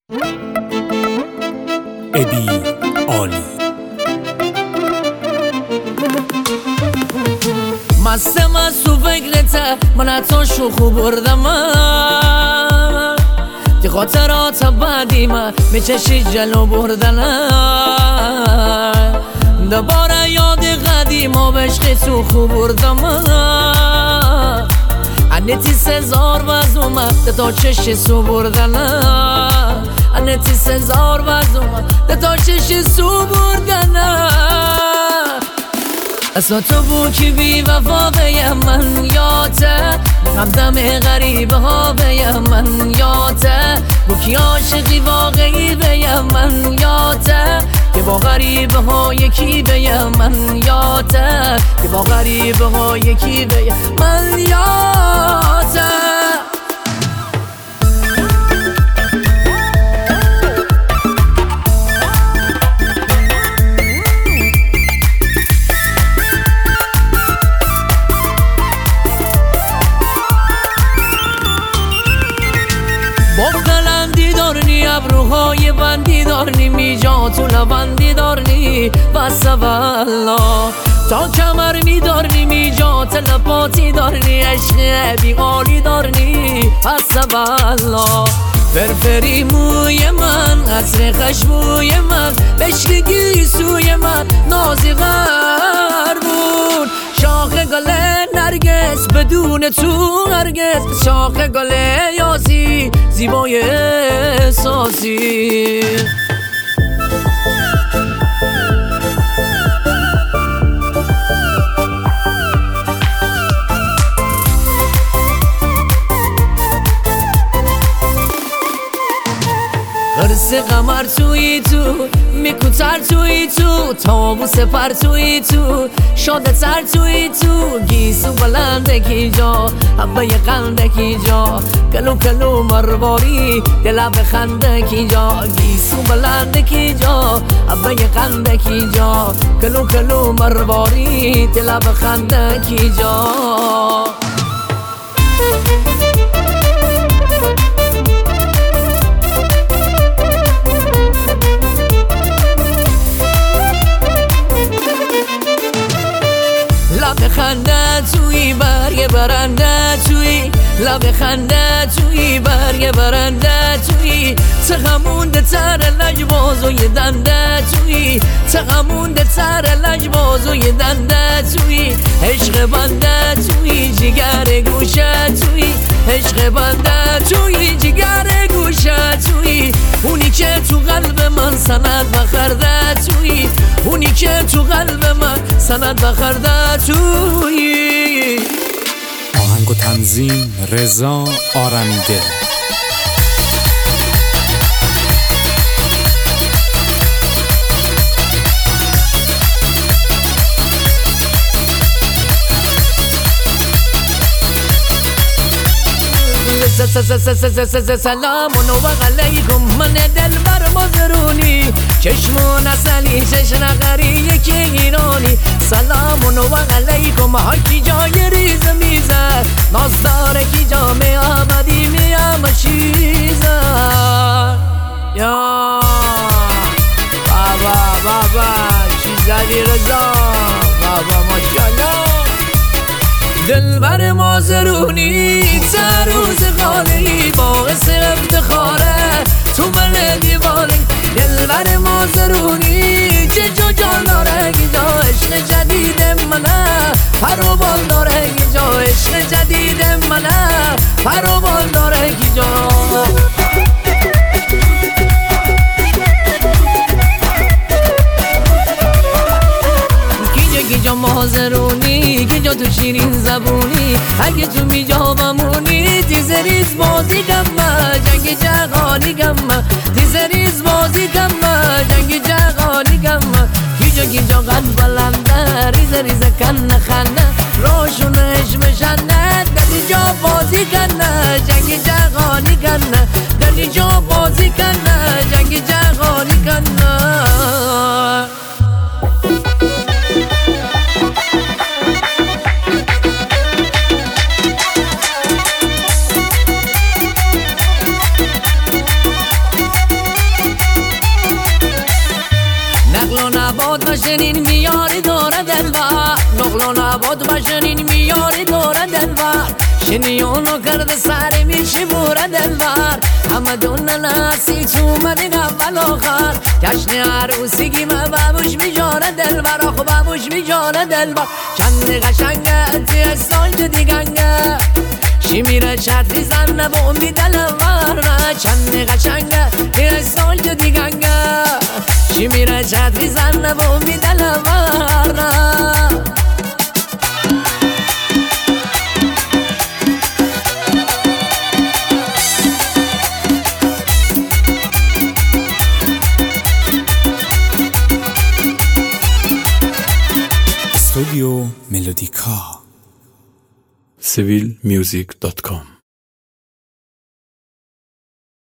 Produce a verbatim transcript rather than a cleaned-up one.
ابی عالی مست مست تو فکرته من حتی شوخو بردم دی خاطرات بعدی من میچشی جلو بردنم دوباره یاد قدیم ها بشقی تو خوب بردم انتی سزار وز اومد تا چشی سو بردنم انتی سزار وز اومد تا چشی سو بردنم اصلا تو بود که بی وفا بیم من یاته همدم غریبه ها بیم من یاته بود که عاشقی واقعی بیم من یاته که با غریبه ها یکی بیم من یاته که با غریبه ها یکی بیم من یاته بغلندی دارنی ابروهای بندی دارنی میجا تو لبندی دارنی بس والله تا کمر میدارنی میجا تلپاتی دارنی عشق بی عالی دارنی بس والله فرفری موی من عطر خشبوی من بشکگی سوی من نازی غربون شاخ گل نرگس بدون تو هرگز شاخ گل یازی زیبای احساسی قرص قمر توی تو میکوتر توی تو تابوس پر توی تو شاده تر توی تو گیسو بلنده کی جا حبه قنده کی جا کلو کلو مرواری دل بخنده کی جا گیسو بلنده کی جا حبه قنده کی جا کلو کلو مرواری دل بخنده کی جا لب خنده توی برگ برنده توی لب خنده توی برگ برنده توی تغمونده تر لجبازوی دنده توی تغمونده تر لجبازوی دنده توی عشق بنده توی جگر گوشه توی عشق بنده توی جگر گوشه توی اونی که تو قلب من سند بخرده توی اونی که تو قلب من سند بخرده توی آهنگ و تنظیم رضا آرمیده. سلام و علیکم من دل بر مزرونی چشمون اصلی چشن غری یکی ایرانی سلام و علیکم هرکی جای ریز میزه نازداره کی جا می آمدی می آمشیزه یا بابا بابا چی زدی رضا بابا ماشالله دل بر مازرونی تروز خالی باعث افتخاره تو من دیوانه دل بر مازرونی چه جو جان داره گیجا عشق جدید منه پرو بال داره گیجا عشق جدید منه پرو بال داره گیجا گیجا مازرونی گیجا تو شیرین زبونی اگه تو میجا بمونی تیزریز بازی کمه جنگ جغالی کمه تیزریز بازی کمه جنگ جغالی کمه گیجا گیجا قد بلنده ریز ریز کنه خنده روشونش مشنه دلی جا بازی کنه جنگ جغالی کنه دلی جا بازی کنه جنگ جغالی کنه باشنین میاری دور دلبر نقل و نبات باشنین میاری دور دلبر شنیونو کرده سر میشی بور دلبر همه دونه نسی تو اومدین اول آخر جشن عروسیگی من بابوش میجاره دلبر آخو بابوش میجاره دلبر چند قشنگه توی سالج دیگنگه شی میره چتری زنه و امی دلبر چند قشنگه توی سالج دیگنگه شی میره چتری زنه و امی دلبر استودیو ملودیکا سیویل میوزیک دات کام